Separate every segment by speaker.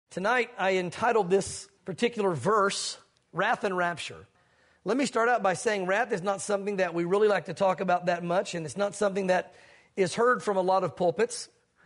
Speaker 1: Tonight, I entitled this particular verse, Wrath and Rapture. Let me start out by saying wrath is not something that we really like to talk about that much, and it's not something that is heard from a lot of pulpits.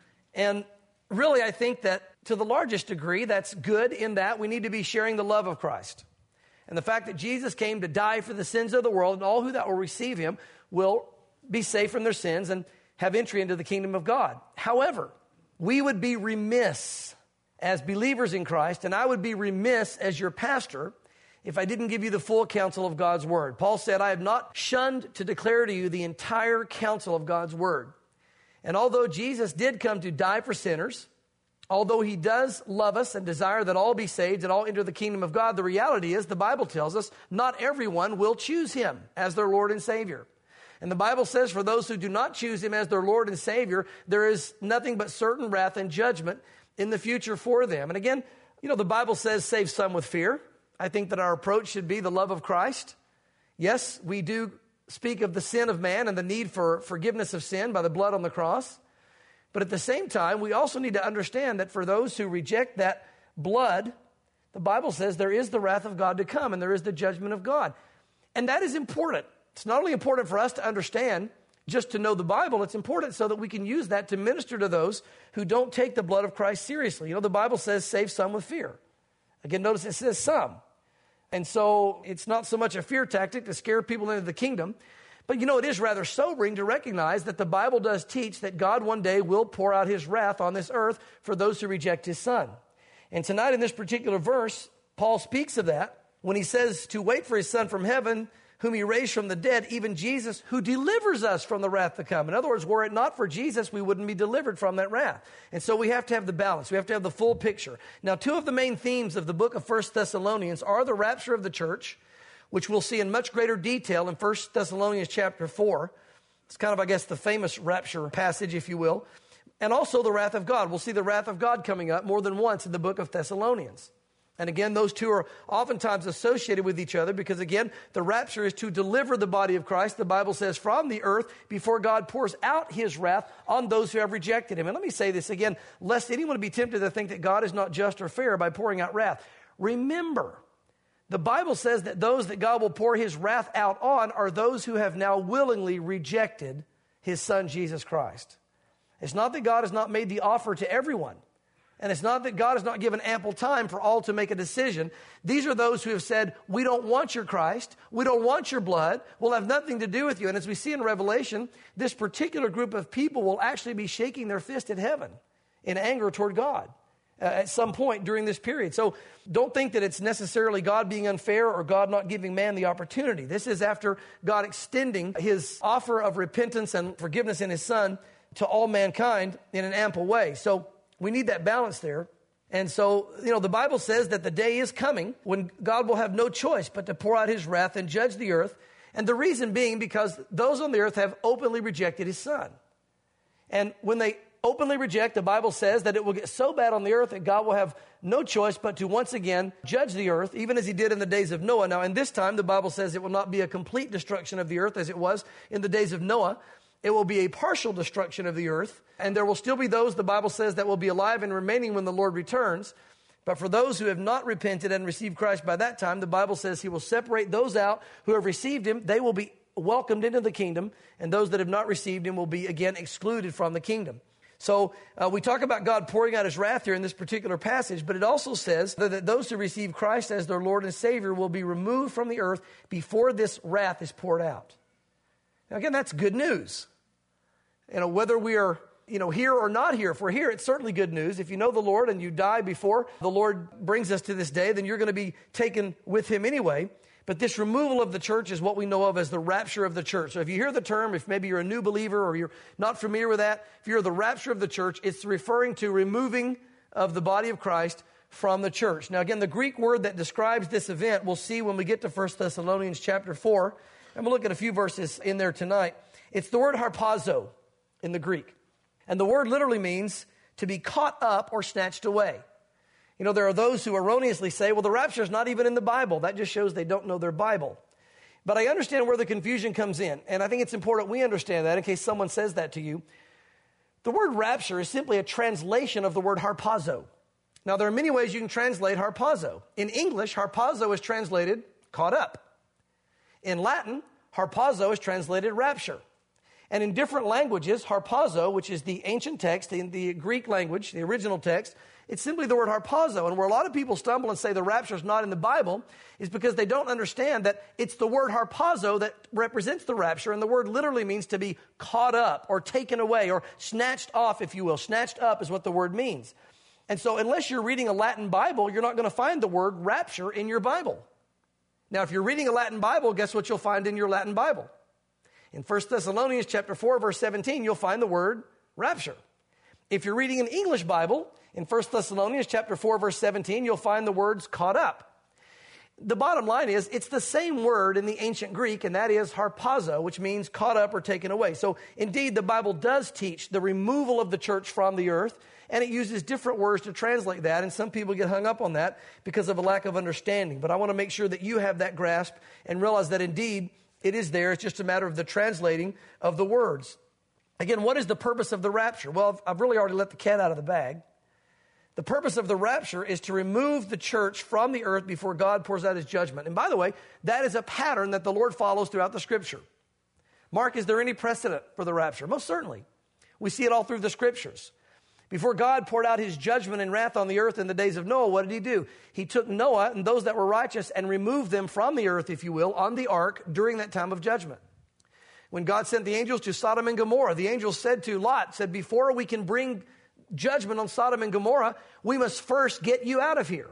Speaker 1: And really, I think that to the largest degree, that's good in that we need to be sharing the love of Christ. And the fact that Jesus came to die for the sins of the world, and all who that will receive him will be saved from their sins and have entry into the kingdom of God. However, we would be remiss as believers in Christ, and I would be remiss as your pastor if I didn't give you the full counsel of God's word. Paul said, I have not shunned to declare to you the entire counsel of God's word. And although Jesus did come to die for sinners, although he does love us and desire that all be saved and all enter the kingdom of God, the reality is, the Bible tells us, not everyone will choose him as their Lord and Savior. And the Bible says for those who do not choose him as their Lord and Savior, there is nothing but certain wrath and judgment in the future for them. And again, the Bible says save some with fear. I think that our approach should be the love of Christ. Yes, we do speak of the sin of man and the need for forgiveness of sin by the blood on the cross. But at the same time, we also need to understand that for those who reject that blood, the Bible says there is the wrath of God to come and there is the judgment of God. And that is important. It's not only important for us to understand, just to know the Bible, it's important so that we can use that to minister to those who don't take the blood of Christ seriously. The Bible says save some with fear. Again, notice it says some. And so it's not so much a fear tactic to scare people into the kingdom. But it is rather sobering to recognize that the Bible does teach that God one day will pour out his wrath on this earth for those who reject his son. And tonight in this particular verse, Paul speaks of that when he says to wait for his son from heaven, whom he raised from the dead, even Jesus, who delivers us from the wrath to come. In other words, were it not for Jesus, we wouldn't be delivered from that wrath. And so we have to have the balance. We have to have the full picture. Now, two of the main themes of the book of 1 Thessalonians are the rapture of the church, which we'll see in much greater detail in 1 Thessalonians chapter 4. It's kind of, I guess, the famous rapture passage, if you will. And also the wrath of God. We'll see the wrath of God coming up more than once in the book of Thessalonians. And again, those two are oftentimes associated with each other because, again, the rapture is to deliver the body of Christ, the Bible says, from the earth before God pours out his wrath on those who have rejected him. And let me say this again, lest anyone be tempted to think that God is not just or fair by pouring out wrath. Remember, the Bible says that those that God will pour his wrath out on are those who have now willingly rejected his son, Jesus Christ. It's not that God has not made the offer to everyone. And it's not that God has not given ample time for all to make a decision. These are those who have said, we don't want your Christ. We don't want your blood. We'll have nothing to do with you. And as we see in Revelation, this particular group of people will actually be shaking their fist at heaven in anger toward God at some point during this period. So don't think that it's necessarily God being unfair or God not giving man the opportunity. This is after God extending his offer of repentance and forgiveness in his son to all mankind in an ample way. So we need that balance there. And so, the Bible says that the day is coming when God will have no choice but to pour out his wrath and judge the earth. And the reason being because those on the earth have openly rejected his son. And when they openly reject, the Bible says that it will get so bad on the earth that God will have no choice but to once again judge the earth, even as he did in the days of Noah. Now, in this time, the Bible says it will not be a complete destruction of the earth as it was in the days of Noah. It will be a partial destruction of the earth, and there will still be those, the Bible says, that will be alive and remaining when the Lord returns. But for those who have not repented and received Christ by that time, the Bible says he will separate those out who have received him. They will be welcomed into the kingdom, and those that have not received him will be again excluded from the kingdom. So we talk about God pouring out his wrath here in this particular passage, but it also says that those who receive Christ as their Lord and Savior will be removed from the earth before this wrath is poured out. Now again, that's good news. Whether we are, here or not here. If we're here, it's certainly good news. If you know the Lord and you die before the Lord brings us to this day, then you're going to be taken with him anyway. But this removal of the church is what we know of as the rapture of the church. So if you hear the term, if maybe you're a new believer or you're not familiar with that, if you're the rapture of the church, it's referring to removing of the body of Christ from the church. Now again, the Greek word that describes this event, we'll see when we get to 1 Thessalonians chapter 4. And we'll look at a few verses in there tonight. It's the word harpazo in the Greek. And the word literally means to be caught up or snatched away. There are those who erroneously say, well, the rapture is not even in the Bible. That just shows they don't know their Bible. But I understand where the confusion comes in. And I think it's important we understand that in case someone says that to you. The word rapture is simply a translation of the word harpazo. Now, there are many ways you can translate harpazo. In English, harpazo is translated caught up. In Latin, harpazo is translated rapture. And in different languages, harpazo, which is the ancient text, in the Greek language, the original text, it's simply the word harpazo. And where a lot of people stumble and say the rapture is not in the Bible is because they don't understand that it's the word harpazo that represents the rapture. And the word literally means to be caught up or taken away or snatched off, if you will. Snatched up is what the word means. And so unless you're reading a Latin Bible, you're not going to find the word rapture in your Bible. Now, if you're reading a Latin Bible, guess what you'll find in your Latin Bible? In 1 Thessalonians chapter 4, verse 17, you'll find the word rapture. If you're reading an English Bible, in 1 Thessalonians chapter 4, verse 17, you'll find the words caught up. The bottom line is, it's the same word in the ancient Greek, and that is harpazo, which means caught up or taken away. So, indeed, the Bible does teach the removal of the church from the earth, and it uses different words to translate that, and some people get hung up on that because of a lack of understanding. But I want to make sure that you have that grasp and realize that, indeed, it is there. It's just a matter of the translating of the words. Again, what is the purpose of the rapture? Well, I've really already let the cat out of the bag. The purpose of the rapture is to remove the church from the earth before God pours out his judgment. And by the way, that is a pattern that the Lord follows throughout the scripture. Mark, is there any precedent for the rapture? Most certainly. We see it all through the scriptures. Before God poured out his judgment and wrath on the earth in the days of Noah, what did he do? He took Noah and those that were righteous and removed them from the earth, if you will, on the ark during that time of judgment. When God sent the angels to Sodom and Gomorrah, the angels said to Lot, before we can bring judgment on Sodom and Gomorrah, we must first get you out of here.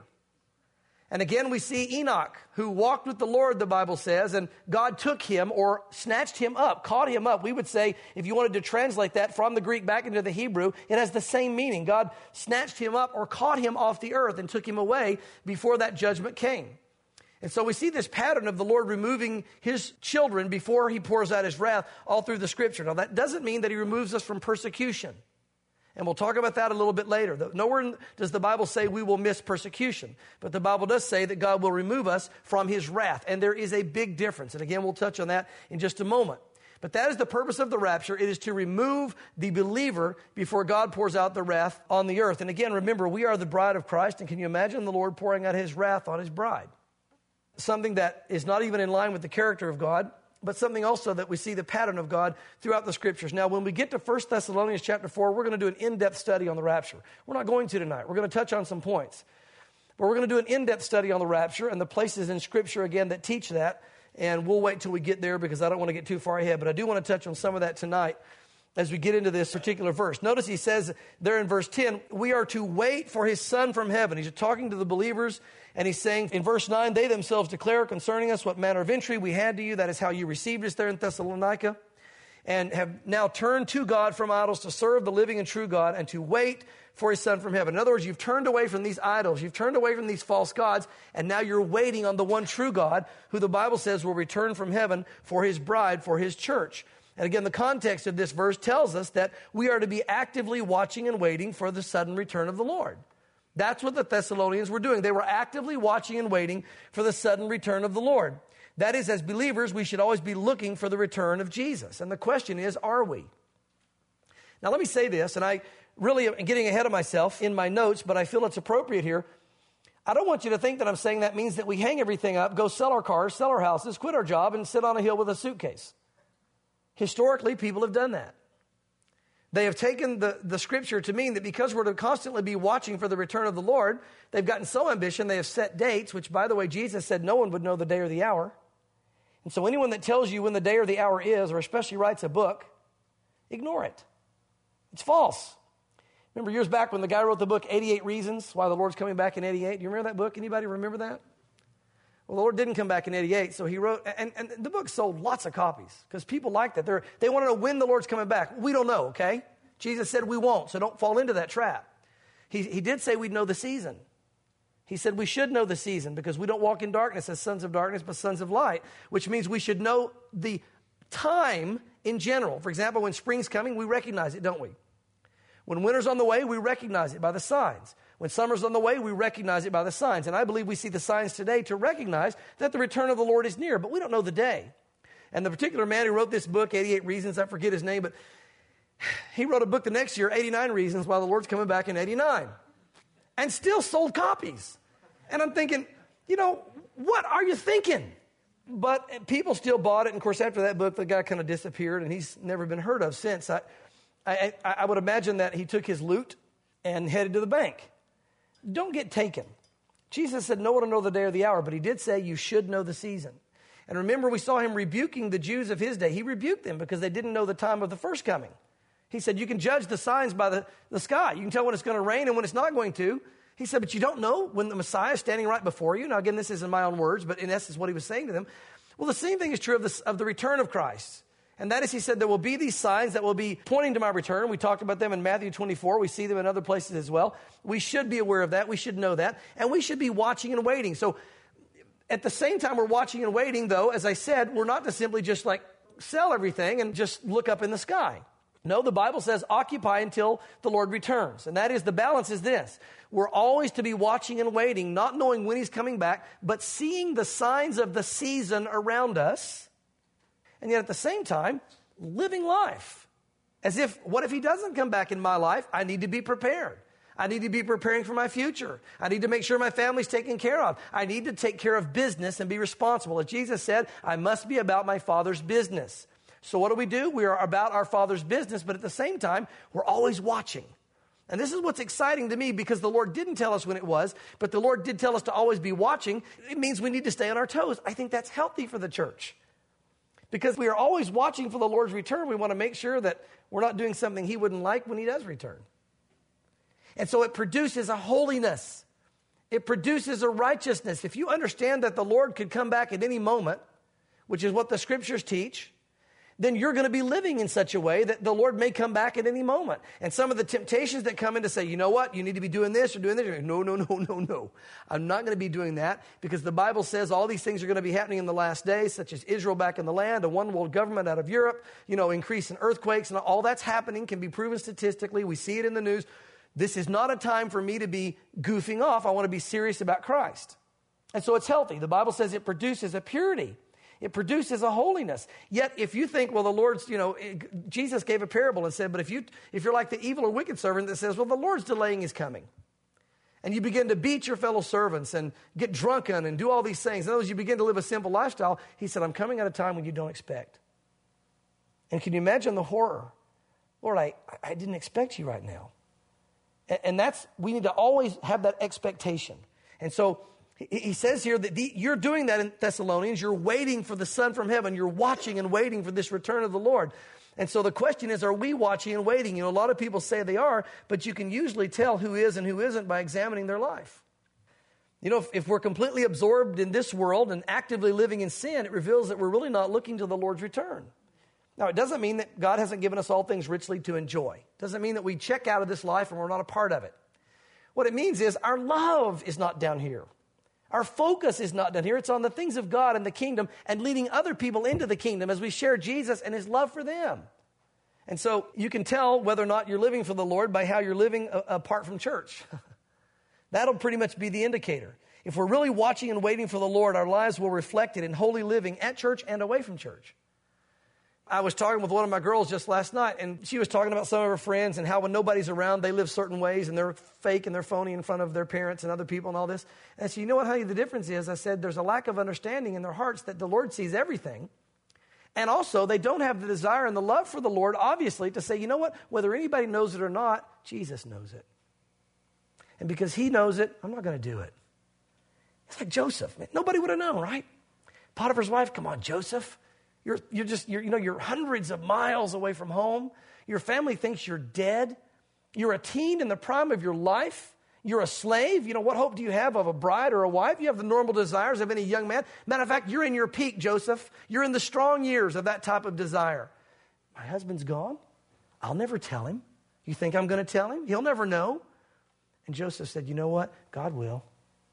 Speaker 1: And again, we see Enoch, who walked with the Lord, the Bible says, and God took him or snatched him up, caught him up. We would say, if you wanted to translate that from the Greek back into the Hebrew, it has the same meaning. God snatched him up or caught him off the earth and took him away before that judgment came. And so we see this pattern of the Lord removing his children before he pours out his wrath all through the scripture. Now, that doesn't mean that he removes us from persecution. And we'll talk about that a little bit later. Nowhere does the Bible say we will miss persecution. But the Bible does say that God will remove us from his wrath. And there is a big difference. And again, we'll touch on that in just a moment. But that is the purpose of the rapture. It is to remove the believer before God pours out the wrath on the earth. And again, remember, we are the bride of Christ. And can you imagine the Lord pouring out his wrath on his bride? Something that is not even in line with the character of God, but something also that we see the pattern of God throughout the scriptures. Now, when we get to 1 Thessalonians chapter 4, we're going to do an in-depth study on the rapture. We're not going to tonight. We're going to touch on some points. But we're going to do an in-depth study on the rapture and the places in scripture, again, that teach that. And we'll wait till we get there because I don't want to get too far ahead. But I do want to touch on some of that tonight as we get into this particular verse. Notice he says there in verse 10, we are to wait for his Son from heaven. He's talking to the believers, and he's saying in verse 9, they themselves declare concerning us what manner of entry we had to you. That is how you received us there in Thessalonica, and have now turned to God from idols to serve the living and true God and to wait for his Son from heaven. In other words, you've turned away from these idols. You've turned away from these false gods, and now you're waiting on the one true God, who the Bible says will return from heaven for his bride, for his church. And again, the context of this verse tells us that we are to be actively watching and waiting for the sudden return of the Lord. That's what the Thessalonians were doing. They were actively watching and waiting for the sudden return of the Lord. That is, as believers, we should always be looking for the return of Jesus. And the question is, are we? Now, let me say this, and I really am getting ahead of myself in my notes, but I feel it's appropriate here. I don't want you to think that I'm saying that means that we hang everything up, go sell our cars, sell our houses, quit our job, and sit on a hill with a suitcase. Historically, people have done that. They have taken the scripture to mean that because we're to constantly be watching for the return of the Lord, they've gotten so ambitious, they have set dates, which, by the way, Jesus said no one would know the day or the hour. And so anyone that tells you when the day or the hour is, or especially writes a book, ignore it. It's false. Remember years back when the guy wrote the book, 88 Reasons Why the Lord's Coming Back in 88? Do you remember that book? Anybody remember that? Well, the Lord didn't come back in 88, so he wrote, and the book sold lots of copies because people like that. They want to know when the Lord's coming back. We don't know, okay? Jesus said we won't, so don't fall into that trap. He did say we'd know the season. He said we should know the season because we don't walk in darkness as sons of darkness, but sons of light, which means we should know the time in general. For example, when spring's coming, we recognize it, don't we? When winter's on the way, we recognize it by the signs. When summer's on the way, we recognize it by the signs. And I believe we see the signs today to recognize that the return of the Lord is near, but we don't know the day. And the particular man who wrote this book, 88 Reasons, I forget his name, but he wrote a book the next year, 89 Reasons Why the Lord's Coming Back in 89. and still sold copies. And I'm thinking, what are you thinking? But people still bought it. And of course, after that book, the guy kind of disappeared and he's never been heard of since. I would imagine that he took his loot and headed to the bank. Don't get taken. Jesus said, no one will know the day or the hour, but he did say you should know the season. And remember, we saw him rebuking the Jews of his day. He rebuked them because they didn't know the time of the first coming. He said, you can judge the signs by the sky. You can tell when it's going to rain and when it's not going to. He said, but you don't know when the Messiah is standing right before you. Now, again, this is in my own words, but in essence, what he was saying to them. Well, the same thing is true of the return of Christ. And that is, he said, there will be these signs that will be pointing to my return. We talked about them in Matthew 24. We see them in other places as well. We should be aware of that. We should know that. And we should be watching and waiting. So at the same time we're watching and waiting, though, as I said, we're not to simply just sell everything and just look up in the sky. No, the Bible says occupy until the Lord returns. And that is, the balance is this. We're always to be watching and waiting, not knowing when he's coming back, but seeing the signs of the season around us. And yet at the same time, living life. As if, what if he doesn't come back in my life? I need to be prepared. I need to be preparing for my future. I need to make sure my family's taken care of. I need to take care of business and be responsible. As Jesus said, I must be about my Father's business. So what do? We are about our Father's business, but at the same time, we're always watching. And this is what's exciting to me, because the Lord didn't tell us when it was, but the Lord did tell us to always be watching. It means we need to stay on our toes. I think that's healthy for the church. Because we are always watching for the Lord's return. We want to make sure that we're not doing something he wouldn't like when he does return. And so it produces a holiness. It produces a righteousness. If you understand that the Lord could come back at any moment, which is what the scriptures teach, then you're going to be living in such a way that the Lord may come back at any moment. And some of the temptations that come in to say, you know what, you need to be doing this or doing this. No. I'm not going to be doing that, because the Bible says all these things are going to be happening in the last days, such as Israel back in the land, a one world government out of Europe, increase in earthquakes, and all that's happening can be proven statistically. We see it in the news. This is not a time for me to be goofing off. I want to be serious about Christ. And so it's healthy. The Bible says it produces a purity. It produces a holiness. Yet if you think, well, the Lord's, Jesus gave a parable and said, but if you're like the evil or wicked servant that says, well, the Lord's delaying his coming. And you begin to beat your fellow servants and get drunken and do all these things. In other words, you begin to live a simple lifestyle. He said, I'm coming at a time when you don't expect. And can you imagine the horror? Lord, I didn't expect you right now. And we need to always have that expectation. And so he says here that you're doing that in Thessalonians. You're waiting for the Son from heaven. You're watching and waiting for this return of the Lord. And so the question is, are we watching and waiting? A lot of people say they are, but you can usually tell who is and who isn't by examining their life. If we're completely absorbed in this world and actively living in sin, it reveals that we're really not looking to the Lord's return. Now, it doesn't mean that God hasn't given us all things richly to enjoy. It doesn't mean that we check out of this life and we're not a part of it. What it means is our love is not down here. Our focus is not down here. It's on the things of God and the kingdom and leading other people into the kingdom as we share Jesus and his love for them. And so you can tell whether or not you're living for the Lord by how you're living apart from church. That'll pretty much be the indicator. If we're really watching and waiting for the Lord, our lives will reflect it in holy living at church and away from church. I was talking with one of my girls just last night, and she was talking about some of her friends and how when nobody's around, they live certain ways, and they're fake and they're phony in front of their parents and other people and all this. And I said, you know what, honey, the difference is, I said, there's a lack of understanding in their hearts that the Lord sees everything. And also, they don't have the desire and the love for the Lord, obviously, to say, you know what, whether anybody knows it or not, Jesus knows it. And because he knows it, I'm not going to do it. It's like Joseph. Man, nobody would have known, right? Potiphar's wife, come on, Joseph. You're hundreds of miles away from home. Your family thinks you're dead. You're a teen in the prime of your life. You're a slave. What hope do you have of a bride or a wife? You have the normal desires of any young man. Matter of fact, you're in your peak, Joseph. You're in the strong years of that type of desire. My husband's gone. I'll never tell him. You think I'm going to tell him? He'll never know. And Joseph said, you know what? God will.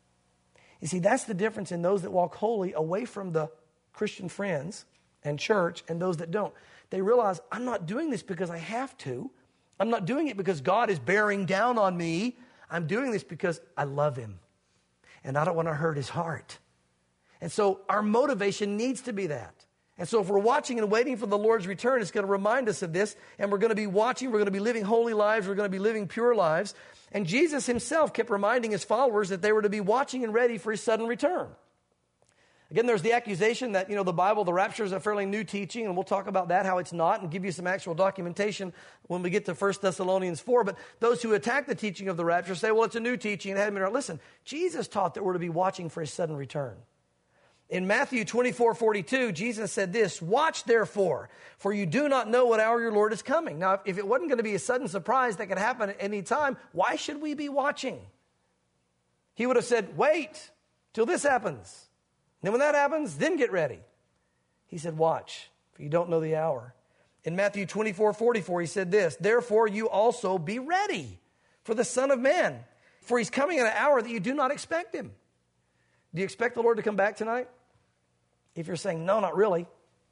Speaker 1: You see, that's the difference in those that walk holy away from the Christian friends and church and those that don't. They realize, I'm not doing this because I have to. I'm not doing it because God is bearing down on me. I'm doing this because I love him. And I don't want to hurt his heart. And so our motivation needs to be that. And so if we're watching and waiting for the Lord's return, it's going to remind us of this. And we're going to be watching. We're going to be living holy lives. We're going to be living pure lives. And Jesus himself kept reminding his followers that they were to be watching and ready for his sudden return. Again, there's the accusation that, the Bible, the rapture is a fairly new teaching, and we'll talk about that, how it's not, and give you some actual documentation when we get to 1 Thessalonians 4. But those who attack the teaching of the rapture say, well, it's a new teaching, and hadn't been around. Listen, Jesus taught that we're to be watching for his sudden return. In Matthew 24:42, Jesus said this, "Watch therefore, for you do not know what hour your Lord is coming." Now, if it wasn't going to be a sudden surprise that could happen at any time, why should we be watching? He would have said, wait till this happens. Then when that happens, then get ready. He said, watch, for you don't know the hour. In Matthew 24:44, he said this, "Therefore you also be ready for the Son of Man, for he's coming at an hour that you do not expect him." Do you expect the Lord to come back tonight? If you're saying, no, not really,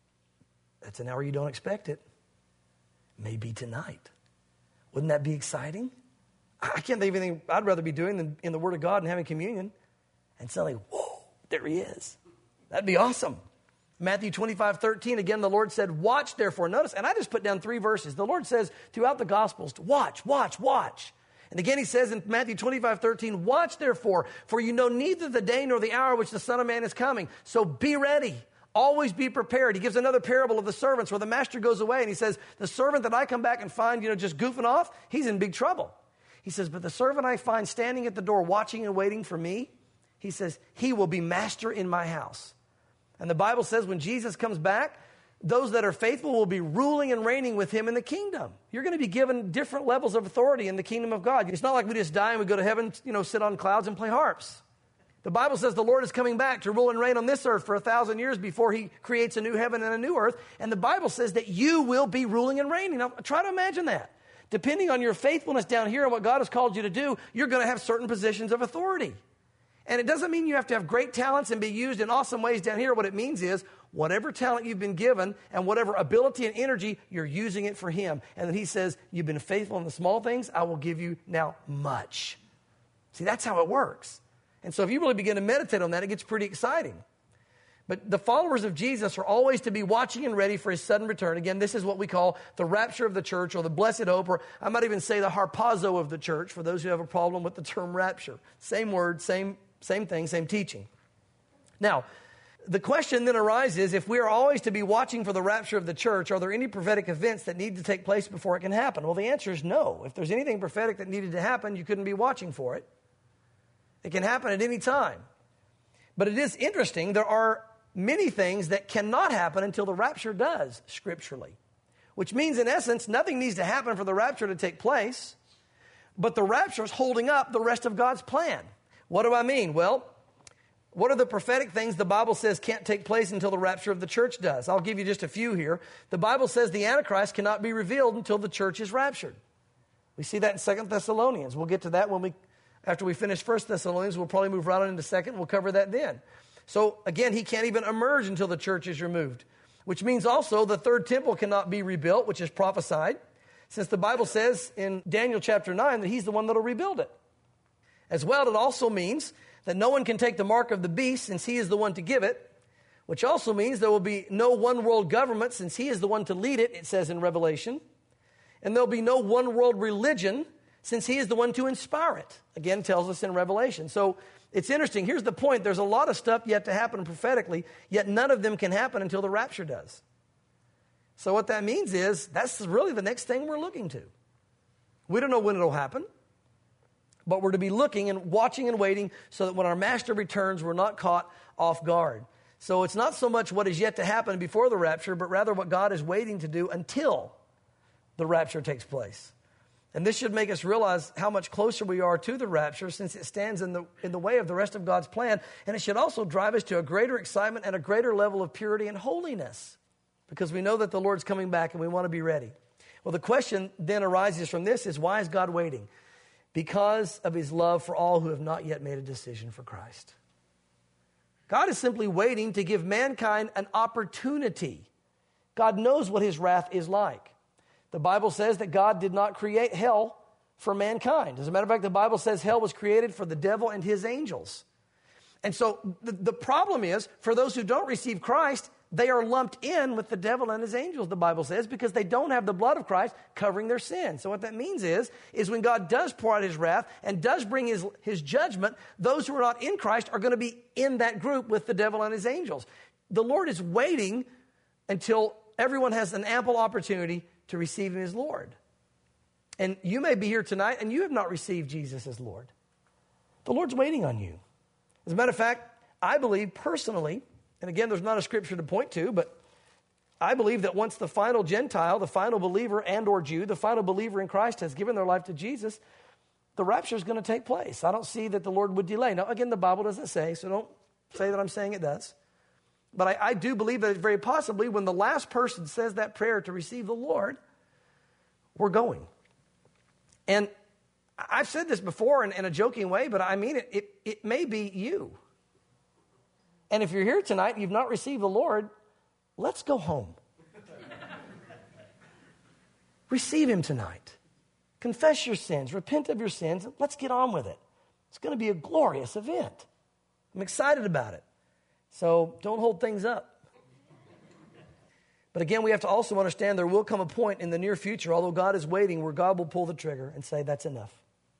Speaker 1: that's an hour you don't expect it. Maybe tonight. Wouldn't that be exciting? I can't think of anything I'd rather be doing than in the Word of God and having communion. And suddenly, whoa, there he is. That'd be awesome. Matthew 25:13, again, the Lord said, "Watch therefore." Notice, and I just put down 3 verses. The Lord says throughout the Gospels to watch, watch, watch. And again, he says in Matthew 25:13, "Watch therefore, for you know neither the day nor the hour which the Son of Man is coming. So be ready. Always be prepared." He gives another parable of the servants where the master goes away and he says, the servant that I come back and find, just goofing off, he's in big trouble. He says, but the servant I find standing at the door watching and waiting for me, he says, he will be master in my house. And the Bible says when Jesus comes back, those that are faithful will be ruling and reigning with him in the kingdom. You're going to be given different levels of authority in the kingdom of God. It's not like we just die and we go to heaven, sit on clouds and play harps. The Bible says the Lord is coming back to rule and reign on this earth for 1,000 years before he creates a new heaven and a new earth. And the Bible says that you will be ruling and reigning. Now, try to imagine that. Depending on your faithfulness down here and what God has called you to do, you're going to have certain positions of authority. And it doesn't mean you have to have great talents and be used in awesome ways down here. What it means is whatever talent you've been given and whatever ability and energy, you're using it for him. And then he says, you've been faithful in the small things, I will give you now much. See, that's how it works. And so if you really begin to meditate on that, it gets pretty exciting. But the followers of Jesus are always to be watching and ready for his sudden return. Again, this is what we call the rapture of the church or the blessed hope, or I might even say the harpazo of the church for those who have a problem with the term rapture. Same word, same thing, same teaching. Now, the question then arises, if we are always to be watching for the rapture of the church, are there any prophetic events that need to take place before it can happen? Well, the answer is no. If there's anything prophetic that needed to happen, you couldn't be watching for it. It can happen at any time. But it is interesting, there are many things that cannot happen until the rapture does, scripturally. Which means, in essence, nothing needs to happen for the rapture to take place, but the rapture is holding up the rest of God's plan. What do I mean? Well, what are the prophetic things the Bible says can't take place until the rapture of the church does? I'll give you just a few here. The Bible says the Antichrist cannot be revealed until the church is raptured. We see that in 2 Thessalonians. We'll get to that after we finish 1 Thessalonians. We'll probably move right on into 2. We'll cover that then. So again, he can't even emerge until the church is removed, which means also the third temple cannot be rebuilt, which is prophesied, since the Bible says in Daniel chapter 9 that he's the one that will rebuild it. As well, it also means that no one can take the mark of the beast since he is the one to give it, which also means there will be no one world government since he is the one to lead it, it says in Revelation. And there'll be no one world religion since he is the one to inspire it, again, tells us in Revelation. So it's interesting. Here's the point. There's a lot of stuff yet to happen prophetically, yet none of them can happen until the rapture does. So what that means is that's really the next thing we're looking to. We don't know when it'll happen. But we're to be looking and watching and waiting so that when our master returns, we're not caught off guard. So it's not so much what is yet to happen before the rapture, but rather what God is waiting to do until the rapture takes place. And this should make us realize how much closer we are to the rapture since it stands in the way of the rest of God's plan. And it should also drive us to a greater excitement and a greater level of purity and holiness because we know that the Lord's coming back and we want to be ready. Well, the question then arises from this is, why is God waiting? Because of his love for all who have not yet made a decision for Christ. God is simply waiting to give mankind an opportunity. God knows what his wrath is like. The Bible says that God did not create hell for mankind. As a matter of fact, the Bible says hell was created for the devil and his angels. And so the problem is, for those who don't receive Christ, they are lumped in with the devil and his angels, the Bible says, because they don't have the blood of Christ covering their sin. So what that means is when God does pour out his wrath and does bring his judgment, those who are not in Christ are going to be in that group with the devil and his angels. The Lord is waiting until everyone has an ample opportunity to receive him as Lord. And you may be here tonight and you have not received Jesus as Lord. The Lord's waiting on you. As a matter of fact, I believe personally, and again, there's not a scripture to point to, but I believe that once the final Gentile, the final believer and or Jew, the final believer in Christ has given their life to Jesus, the rapture is going to take place. I don't see that the Lord would delay. Now, again, the Bible doesn't say, so don't say that I'm saying it does. But I do believe that it's very possibly when the last person says that prayer to receive the Lord, we're going. And I've said this before in a joking way, but I mean it. It may be you. And if you're here tonight and you've not received the Lord, let's go home. Receive him tonight. Confess your sins. Repent of your sins. Let's get on with it. It's going to be a glorious event. I'm excited about it. So don't hold things up. But again, we have to also understand there will come a point in the near future, although God is waiting, where God will pull the trigger and say, that's enough.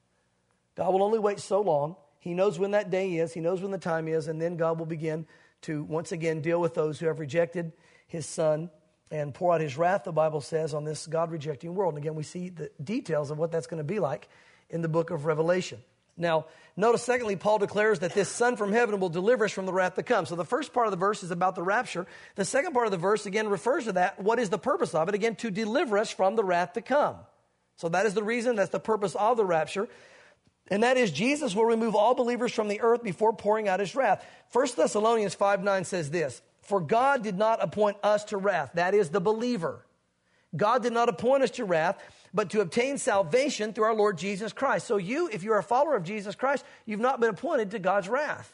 Speaker 1: God will only wait so long. He knows when that day is. He knows when the time is. And then God will begin to once again deal with those who have rejected his son and pour out his wrath, the Bible says, on this God-rejecting world. And again, we see the details of what that's going to be like in the book of Revelation. Now, notice secondly, Paul declares that this Son from heaven will deliver us from the wrath to come. So the first part of the verse is about the rapture. The second part of the verse, again, refers to that. What is the purpose of it? Again, to deliver us from the wrath to come. So that is the reason, that's the purpose of the rapture. And that is Jesus will remove all believers from the earth before pouring out his wrath. 1 Thessalonians 5:9 says this, for God did not appoint us to wrath. That is the believer. God did not appoint us to wrath, but to obtain salvation through our Lord Jesus Christ. So you, if you're a follower of Jesus Christ, you've not been appointed to God's wrath.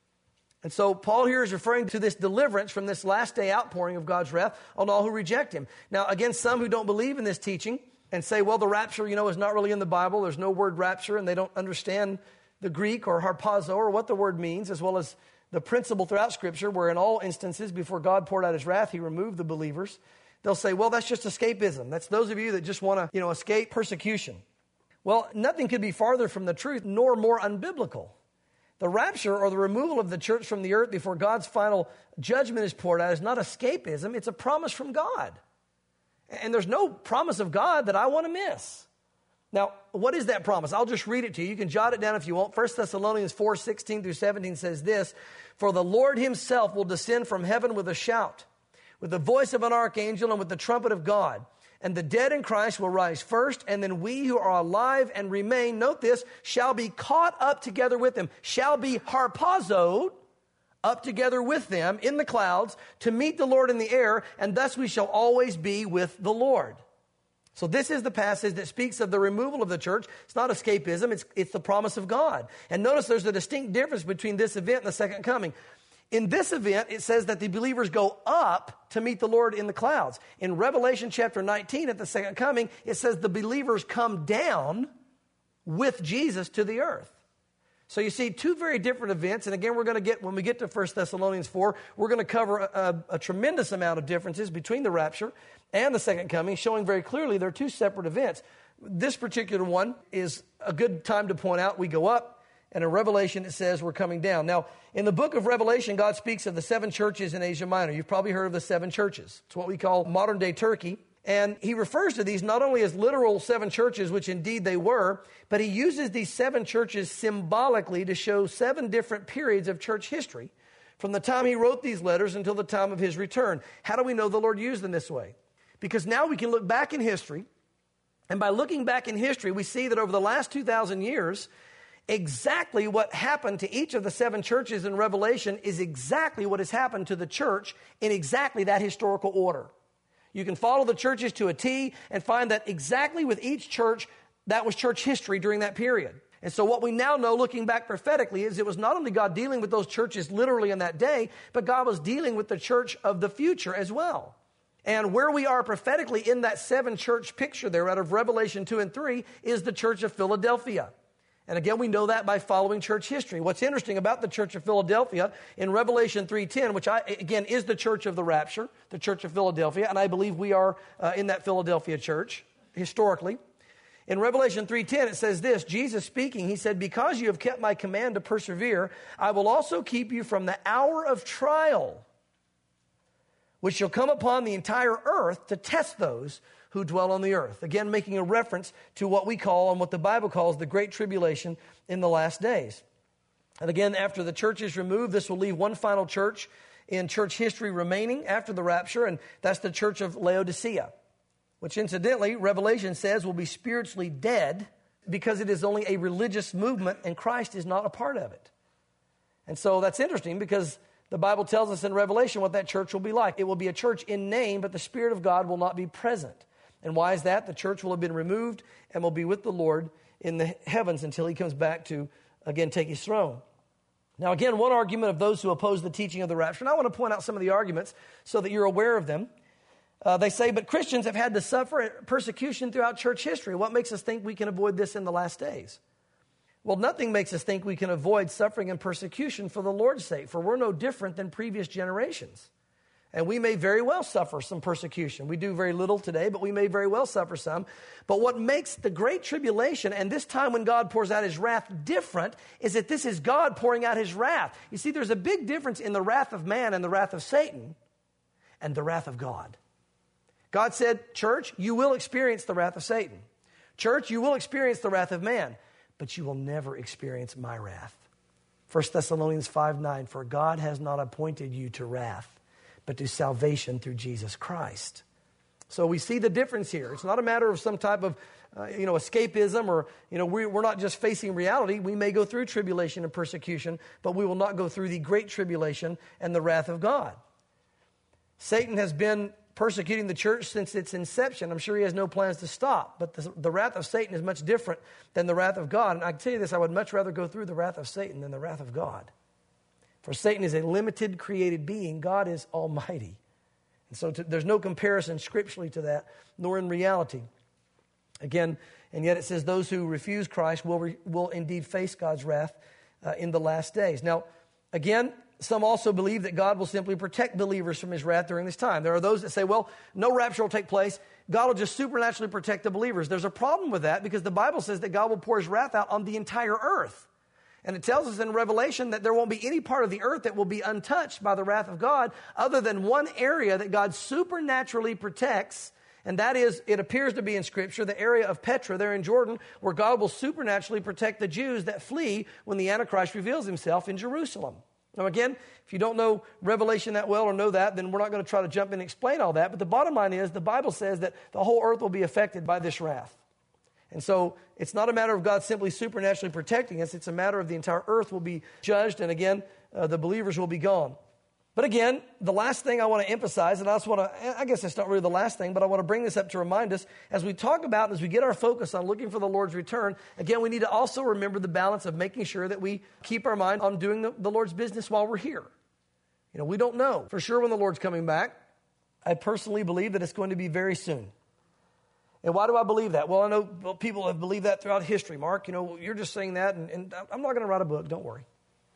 Speaker 1: And so Paul here is referring to this deliverance from this last day outpouring of God's wrath on all who reject him. Now, again, some who don't believe in this teaching and say, well, the rapture, is not really in the Bible. There's no word rapture, and they don't understand the Greek or harpazo or what the word means, as well as the principle throughout Scripture where in all instances before God poured out his wrath, he removed the believers. They'll say, well, that's just escapism. That's those of you that just want to, escape persecution. Well, nothing could be farther from the truth, nor more unbiblical. The rapture or the removal of the church from the earth before God's final judgment is poured out is not escapism. It's a promise from God. And there's no promise of God that I want to miss. Now, what is that promise? I'll just read it to you. You can jot it down if you want. 1 Thessalonians 4:16 through 17 says this, for the Lord himself will descend from heaven with a shout, with the voice of an archangel and with the trumpet of God. And the dead in Christ will rise first, and then we who are alive and remain, note this, shall be caught up together with them, shall be harpazoed up together with them in the clouds to meet the Lord in the air, and thus we shall always be with the Lord. So this is the passage that speaks of the removal of the church. It's not escapism, it's the promise of God. And notice there's a distinct difference between this event and the second coming. In this event, it says that the believers go up to meet the Lord in the clouds. In Revelation chapter 19, at the second coming, it says the believers come down with Jesus to the earth. So you see two very different events. And again, when we get to 1 Thessalonians 4, we're going to cover a tremendous amount of differences between the rapture and the second coming, showing very clearly they're two separate events. This particular one is a good time to point out we go up. And in Revelation, it says we're coming down. Now, in the book of Revelation, God speaks of the 7 churches in Asia Minor. You've probably heard of the 7 churches. It's what we call modern-day Turkey. And he refers to these not only as literal 7 churches, which indeed they were, but he uses these 7 churches symbolically to show 7 different periods of church history from the time he wrote these letters until the time of his return. How do we know the Lord used them this way? Because now we can look back in history, and by looking back in history, we see that over the last 2,000 years, exactly what happened to each of the 7 churches in Revelation is exactly what has happened to the church in exactly that historical order. You can follow the churches to a T and find that exactly with each church, that was church history during that period. And so what we now know, looking back prophetically, is it was not only God dealing with those churches literally in that day, but God was dealing with the church of the future as well. And where we are prophetically in that 7 church picture there out of Revelation 2 and 3 is the church of Philadelphia. And again, we know that by following church history. What's interesting about the church of Philadelphia, in Revelation 3:10, which again is the church of the rapture, the church of Philadelphia, and I believe we are in that Philadelphia church, historically. In Revelation 3:10, it says this, Jesus speaking, he said, because you have kept my command to persevere, I will also keep you from the hour of trial, which shall come upon the entire earth to test those who dwell on the earth. Again, making a reference to what we call and what the Bible calls the Great Tribulation in the last days. And again, after the church is removed, this will leave one final church in church history remaining after the rapture, and that's the church of Laodicea, which incidentally, Revelation says will be spiritually dead because it is only a religious movement and Christ is not a part of it. And so that's interesting because the Bible tells us in Revelation what that church will be like. It will be a church in name, but the Spirit of God will not be present. And why is that? The church will have been removed and will be with the Lord in the heavens until he comes back to, again, take his throne. Now, again, one argument of those who oppose the teaching of the rapture, and I want to point out some of the arguments so that you're aware of them. They say, but Christians have had to suffer persecution throughout church history. What makes us think we can avoid this in the last days? Well, nothing makes us think we can avoid suffering and persecution for the Lord's sake, for we're no different than previous generations. And we may very well suffer some persecution. We do very little today, but we may very well suffer some. But what makes the Great Tribulation and this time when God pours out his wrath different is that this is God pouring out his wrath. You see, there's a big difference in the wrath of man and the wrath of Satan and the wrath of God. God said, church, you will experience the wrath of Satan. Church, you will experience the wrath of man, but you will never experience my wrath. 1 Thessalonians 5:9, for God has not appointed you to wrath, but to salvation through Jesus Christ. So we see the difference here. It's not a matter of some type of, escapism or, we're not just facing reality. We may go through tribulation and persecution, but we will not go through the great tribulation and the wrath of God. Satan has been persecuting the church since its inception. I'm sure he has no plans to stop, but the wrath of Satan is much different than the wrath of God. And I can tell you this, I would much rather go through the wrath of Satan than the wrath of God. For Satan is a limited created being. God is almighty. And so there's no comparison scripturally to that, nor in reality. Again, and yet it says those who refuse Christ will indeed face God's wrath in the last days. Now, again, some also believe that God will simply protect believers from his wrath during this time. There are those that say, well, no rapture will take place. God will just supernaturally protect the believers. There's a problem with that because the Bible says that God will pour his wrath out on the entire earth. And it tells us in Revelation that there won't be any part of the earth that will be untouched by the wrath of God other than one area that God supernaturally protects. And that is, it appears to be in Scripture, the area of Petra there in Jordan, where God will supernaturally protect the Jews that flee when the Antichrist reveals himself in Jerusalem. Now again, if you don't know Revelation that well or know that, then we're not going to try to jump in and explain all that. But the bottom line is the Bible says that the whole earth will be affected by this wrath. And so it's not a matter of God simply supernaturally protecting us. It's a matter of the entire earth will be judged. And again, the believers will be gone. But again, the last thing I want to emphasize, and I guess it's not really the last thing, but I want to bring this up to remind us, as we talk about, as we get our focus on looking for the Lord's return, again, we need to also remember the balance of making sure that we keep our mind on doing the Lord's business while we're here. We don't know for sure when the Lord's coming back. I personally believe that it's going to be very soon. And why do I believe that? Well, I know people have believed that throughout history. Mark, you're just saying that, and I'm not going to write a book, don't worry.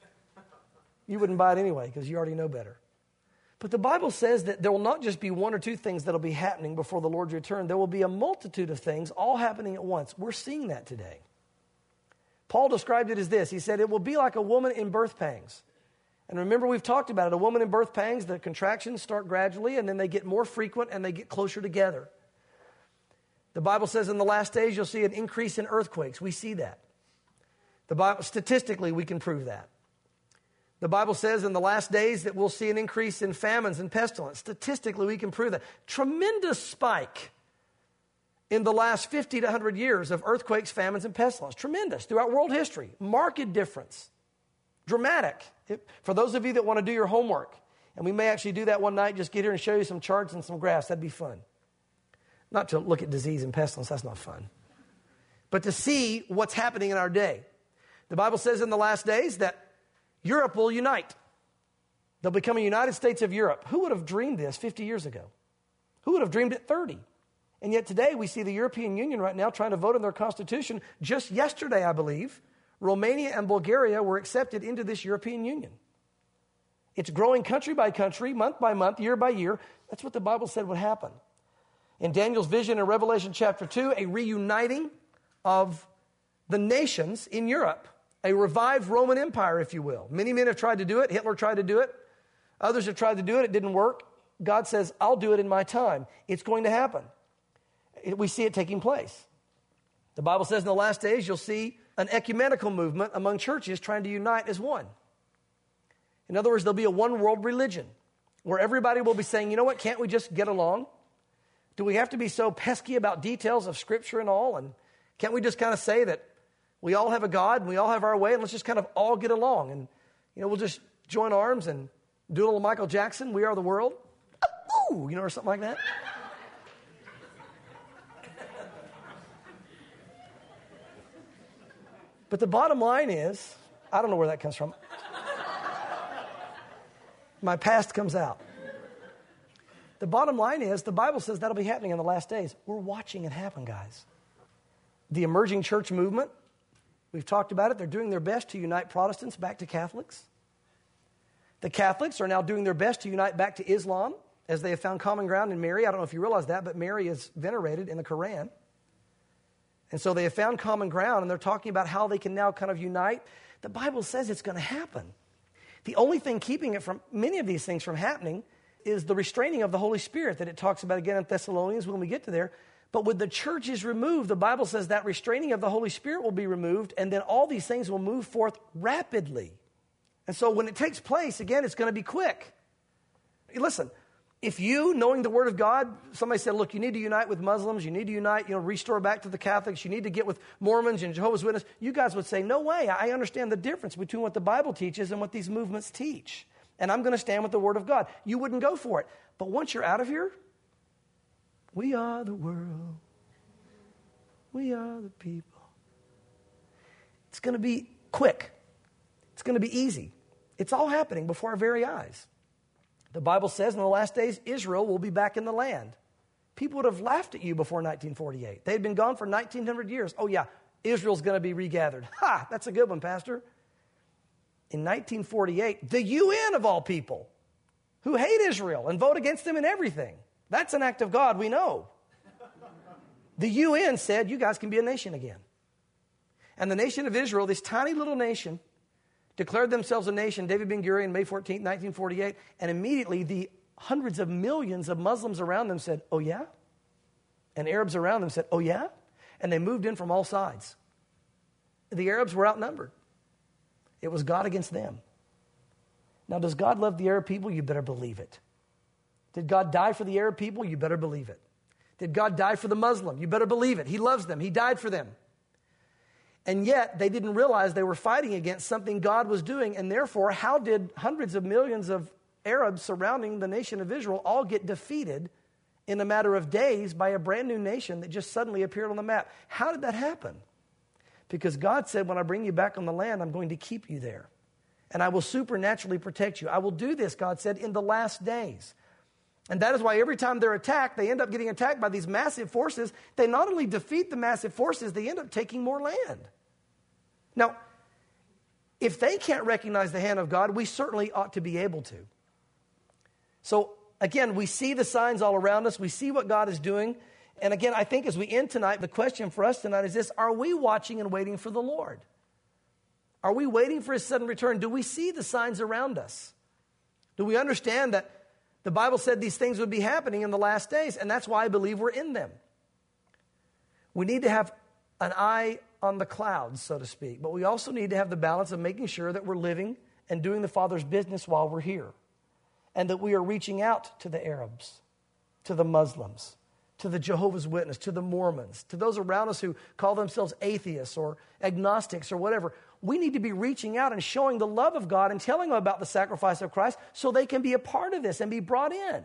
Speaker 1: You wouldn't buy it anyway because you already know better. But the Bible says that there will not just be one or two things that will be happening before the Lord's return. There will be a multitude of things all happening at once. We're seeing that today. Paul described it as this. He said, it will be like a woman in birth pangs. And remember, we've talked about it. A woman in birth pangs, the contractions start gradually, and then they get more frequent, and they get closer together. The Bible says in the last days, you'll see an increase in earthquakes. We see that. The Bible, statistically, we can prove that. The Bible says in the last days that we'll see an increase in famines and pestilence. Statistically, we can prove that. Tremendous spike in the last 50 to 100 years of earthquakes, famines, and pestilence. Tremendous throughout world history. Marked difference. Dramatic. For those of you that want to do your homework, and we may actually do that one night, just get here and show you some charts and some graphs. That'd be fun. Not to look at disease and pestilence. That's not fun. But to see what's happening in our day. The Bible says in the last days that Europe will unite. They'll become a United States of Europe. Who would have dreamed this 50 years ago? Who would have dreamed it 30? And yet today we see the European Union right now trying to vote on their constitution. Just yesterday, I believe, Romania and Bulgaria were accepted into this European Union. It's growing country by country, month by month, year by year. That's what the Bible said would happen. In Daniel's vision in Revelation chapter 2, a reuniting of the nations in Europe, a revived Roman Empire, if you will. Many men have tried to do it. Hitler tried to do it. Others have tried to do it. It didn't work. God says, I'll do it in my time. It's going to happen. We see it taking place. The Bible says in the last days, you'll see an ecumenical movement among churches trying to unite as one. In other words, there'll be a one-world religion where everybody will be saying, you know what, can't we just get along? Do we have to be so pesky about details of Scripture and all? And can't we just kind of say that we all have a God and we all have our way and let's just kind of all get along? And, we'll just join arms and do a little Michael Jackson, We Are the World, ooh, or something like that. But the bottom line is, I don't know where that comes from. My past comes out. The bottom line is, the Bible says that'll be happening in the last days. We're watching it happen, guys. The emerging church movement, we've talked about it. They're doing their best to unite Protestants back to Catholics. The Catholics are now doing their best to unite back to Islam, as they have found common ground in Mary. I don't know if you realize that, but Mary is venerated in the Quran. And so they have found common ground, and they're talking about how they can now kind of unite. The Bible says it's going to happen. The only thing keeping it from many of these things from happening is the restraining of the Holy Spirit that it talks about again in Thessalonians when we get to there. But when the church is removed, the Bible says that restraining of the Holy Spirit will be removed, and then all these things will move forth rapidly. And so when it takes place, again, it's going to be quick. Listen, if you, knowing the Word of God, somebody said, look, you need to unite with Muslims, you need to unite, restore back to the Catholics, you need to get with Mormons and Jehovah's Witnesses, you guys would say, no way, I understand the difference between what the Bible teaches and what these movements teach. And I'm going to stand with the Word of God. You wouldn't go for it. But once you're out of here, we are the world. We are the people. It's going to be quick. It's going to be easy. It's all happening before our very eyes. The Bible says in the last days, Israel will be back in the land. People would have laughed at you before 1948. They had been gone for 1,900 years. Oh yeah, Israel's going to be regathered. Ha, that's a good one, Pastor. In 1948, the UN of all people, who hate Israel and vote against them in everything. That's an act of God, we know. The UN said, you guys can be a nation again. And the nation of Israel, this tiny little nation, declared themselves a nation, David Ben-Gurion, May 14, 1948, and immediately the hundreds of millions of Muslims around them said, oh yeah? And Arabs around them said, oh yeah? And they moved in from all sides. The Arabs were outnumbered. It was God against them. Now, does God love the Arab people? You better believe it. Did God die for the Arab people? You better believe it. Did God die for the Muslim? You better believe it. He loves them. He died for them. And yet, they didn't realize they were fighting against something God was doing, and therefore, how did hundreds of millions of Arabs surrounding the nation of Israel all get defeated in a matter of days by a brand new nation that just suddenly appeared on the map? How did that happen? Because God said, when I bring you back on the land, I'm going to keep you there. And I will supernaturally protect you. I will do this, God said, in the last days. And that is why every time they're attacked, they end up getting attacked by these massive forces. They not only defeat the massive forces, they end up taking more land. Now, if they can't recognize the hand of God, we certainly ought to be able to. So, again, we see the signs all around us. We see what God is doing. And again, I think as we end tonight, the question for us tonight is this: are we watching and waiting for the Lord? Are we waiting for His sudden return? Do we see the signs around us? Do we understand that the Bible said these things would be happening in the last days, and that's why I believe we're in them? We need to have an eye on the clouds, so to speak, but we also need to have the balance of making sure that we're living and doing the Father's business while we're here, and that we are reaching out to the Arabs, to the Muslims, to the Jehovah's Witnesses, to the Mormons, to those around us who call themselves atheists or agnostics or whatever. We need to be reaching out and showing the love of God and telling them about the sacrifice of Christ so they can be a part of this and be brought in.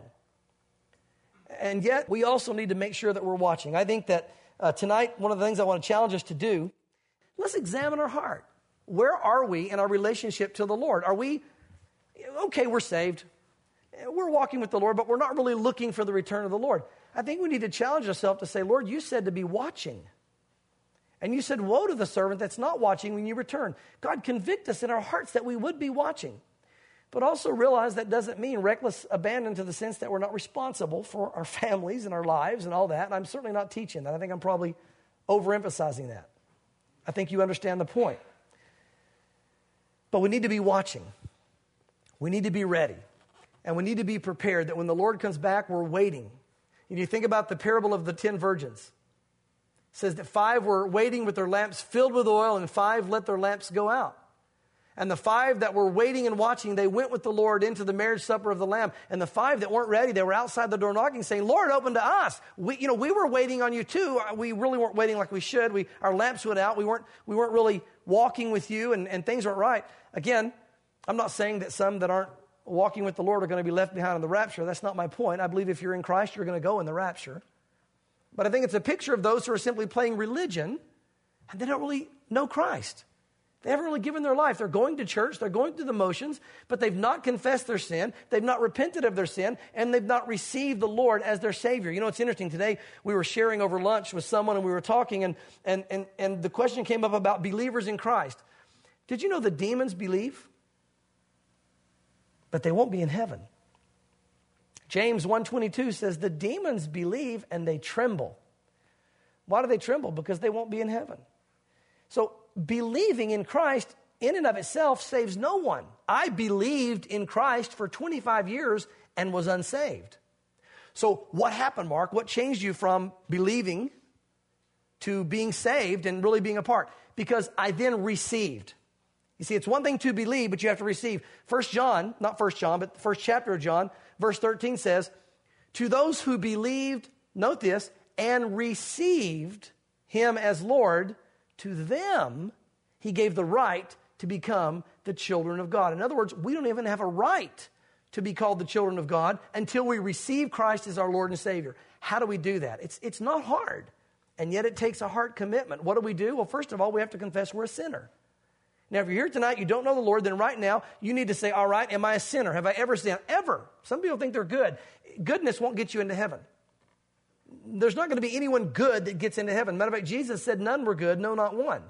Speaker 1: And yet, we also need to make sure that we're watching. I think that tonight, one of the things I want to challenge us to do, let's examine our heart. Where are we in our relationship to the Lord? Are we, okay, we're saved. We're walking with the Lord, but we're not really looking for the return of the Lord. I think we need to challenge ourselves to say, Lord, you said to be watching. And you said, woe to the servant that's not watching when you return. God, convict us in our hearts that we would be watching. But also realize that doesn't mean reckless abandon to the sense that we're not responsible for our families and our lives and all that. And I'm certainly not teaching that. I think I'm probably overemphasizing that. I think you understand the point. But we need to be watching. We need to be ready. And we need to be prepared that when the Lord comes back, we're waiting. And you think about the parable of the 10 virgins. It says that 5 were waiting with their lamps filled with oil, and 5 let their lamps go out. And the 5 that were waiting and watching, they went with the Lord into the marriage supper of the Lamb. And the 5 that weren't ready, they were outside the door knocking, saying, Lord, open to us. We were waiting on you too. We really weren't waiting like we should. Our lamps went out. We weren't really walking with you, and things weren't right. Again, I'm not saying that some that aren't walking with the Lord are going to be left behind in the rapture. That's not my point. I believe if you're in Christ, you're going to go in the rapture. But I think it's a picture of those who are simply playing religion, and they don't really know Christ. They haven't really given their life. They're going to church, they're going through the motions, but they've not confessed their sin, they've not repented of their sin, and they've not received the Lord as their Savior. You know, it's interesting. Today, we were sharing over lunch with someone, and we were talking, and the question came up about believers in Christ. Did you know the demons believe? But they won't be in heaven. James 1:22 says, the demons believe and they tremble. Why do they tremble? Because they won't be in heaven. So, believing in Christ in and of itself saves no one. I believed in Christ for 25 years and was unsaved. So what happened, Mark? What changed you from believing to being saved and really being a part? Because I then received. You see, it's one thing to believe, but you have to receive. 1 John, not 1 John, but the first chapter of John, verse 13 says, to those who believed, note this, and received him as Lord, to them, he gave the right to become the children of God. In other words, we don't even have a right to be called the children of God until we receive Christ as our Lord and Savior. How do we do that? It's not hard, and yet it takes a heart commitment. What do? Well, first of all, we have to confess we're a sinner. Now, if you're here tonight, you don't know the Lord, then right now, you need to say, all right, am I a sinner? Have I ever sinned? Ever. Some people think they're good. Goodness won't get you into heaven. There's not going to be anyone good that gets into heaven. Matter of fact, Jesus said none were good, no, not one.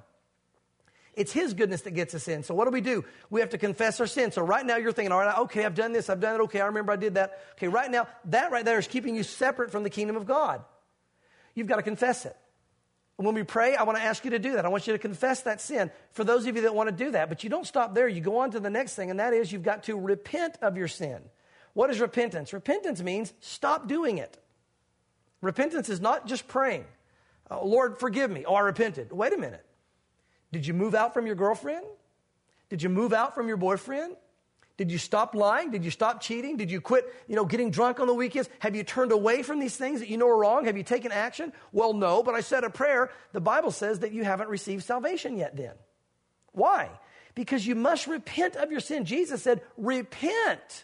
Speaker 1: It's his goodness that gets us in. So what do? We have to confess our sin. So right now you're thinking, all right, okay, I've done this, I've done it, okay, I remember I did that. Okay, right now, that right there is keeping you separate from the kingdom of God. You've got to confess it. When we pray, I want to ask you to do that. I want you to confess that sin for those of you that want to do that. But you don't stop there. You go on to the next thing, and that is you've got to repent of your sin. What is repentance? Repentance means stop doing it. Repentance is not just praying. Oh, Lord, forgive me. Oh, I repented. Wait a minute. Did you move out from your girlfriend? Did you move out from your boyfriend? Did you stop lying? Did you stop cheating? Did you quit, getting drunk on the weekends? Have you turned away from these things that you know are wrong? Have you taken action? Well, no, but I said a prayer. The Bible says that you haven't received salvation yet then. Why? Because you must repent of your sin. Jesus said, repent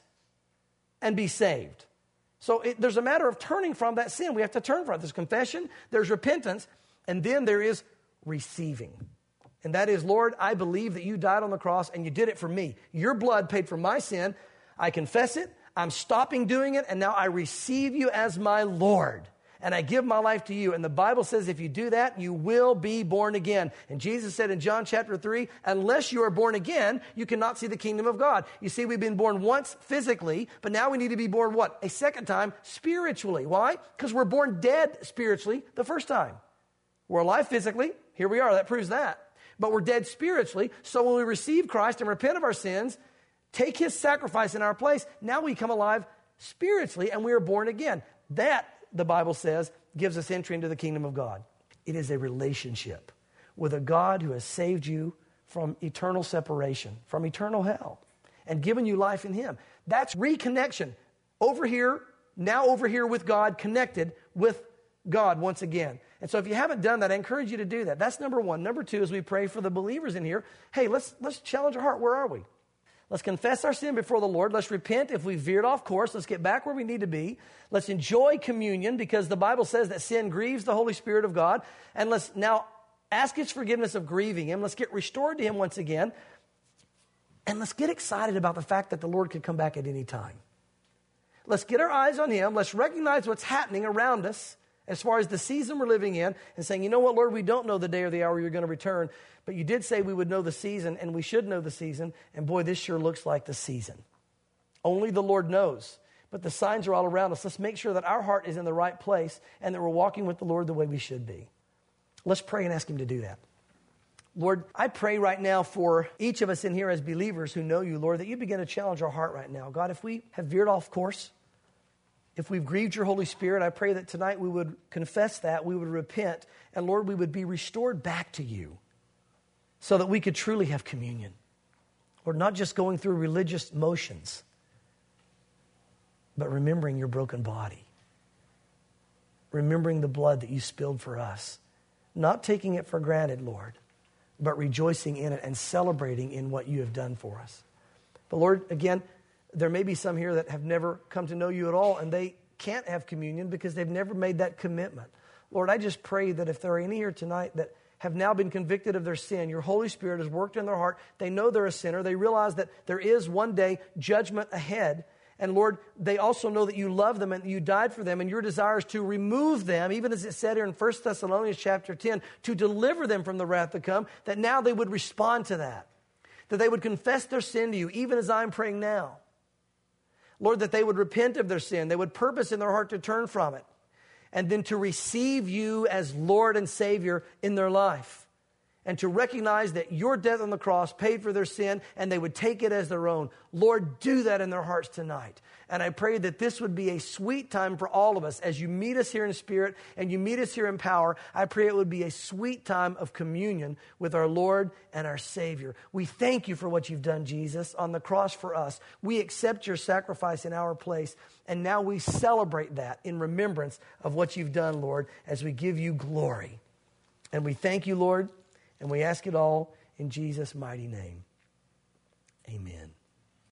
Speaker 1: and be saved. So there's a matter of turning from that sin. We have to turn from it. There's confession, there's repentance, and then there is receiving. And that is, Lord, I believe that you died on the cross and you did it for me. Your blood paid for my sin. I confess it. I'm stopping doing it. And now I receive you as my Lord. And I give my life to you. And the Bible says if you do that, you will be born again. And Jesus said in John chapter 3, unless you are born again, you cannot see the kingdom of God. You see, we've been born once physically, but now we need to be born what? A second time spiritually. Why? Because we're born dead spiritually the first time. We're alive physically. Here we are. That proves that. But we're dead spiritually. So when we receive Christ and repent of our sins, take his sacrifice in our place, now we come alive spiritually and we are born again. That, the Bible says, gives us entry into the kingdom of God. It is a relationship with a God who has saved you from eternal separation, from eternal hell, and given you life in him. That's reconnection. Over here, now over here with God, connected with God once again. And so if you haven't done that, I encourage you to do that. That's number one. Number two, as we pray for the believers in here, hey, let's challenge our heart. Where are we? Let's confess our sin before the Lord. Let's repent if we veered off course. Let's get back where we need to be. Let's enjoy communion because the Bible says that sin grieves the Holy Spirit of God. And let's now ask his forgiveness of grieving him. Let's get restored to him once again. And let's get excited about the fact that the Lord could come back at any time. Let's get our eyes on him. Let's recognize what's happening around us as far as the season we're living in, and saying, you know what, Lord, we don't know the day or the hour you're going to return, but you did say we would know the season, and we should know the season, and boy, this sure looks like the season. Only the Lord knows, but the signs are all around us. Let's make sure that our heart is in the right place and that we're walking with the Lord the way we should be. Let's pray and ask him to do that. Lord, I pray right now for each of us in here as believers who know you, Lord, that you begin to challenge our heart right now. God, if we have veered off course, if we've grieved your Holy Spirit, I pray that tonight we would confess that, we would repent, and Lord, we would be restored back to you so that we could truly have communion. Lord, not just going through religious motions, but remembering your broken body, remembering the blood that you spilled for us, not taking it for granted, Lord, but rejoicing in it and celebrating in what you have done for us. But Lord, again, there may be some here that have never come to know you at all, and they can't have communion because they've never made that commitment. Lord, I just pray that if there are any here tonight that have now been convicted of their sin, your Holy Spirit has worked in their heart, they know they're a sinner, they realize that there is one day judgment ahead, and Lord, they also know that you love them and that you died for them, and your desire is to remove them, even as it said here in 1 Thessalonians chapter 10, to deliver them from the wrath to come, that now they would respond to that they would confess their sin to you, even as I'm praying now. Lord, that they would repent of their sin, they would purpose in their heart to turn from it, and then to receive you as Lord and Savior in their life, and to recognize that your death on the cross paid for their sin, and they would take it as their own. Lord, do that in their hearts tonight. And I pray that this would be a sweet time for all of us as you meet us here in spirit and you meet us here in power. I pray it would be a sweet time of communion with our Lord and our Savior. We thank you for what you've done, Jesus, on the cross for us. We accept your sacrifice in our place, and now we celebrate that in remembrance of what you've done, Lord, as we give you glory. And we thank you, Lord, and we ask it all in Jesus' mighty name. Amen.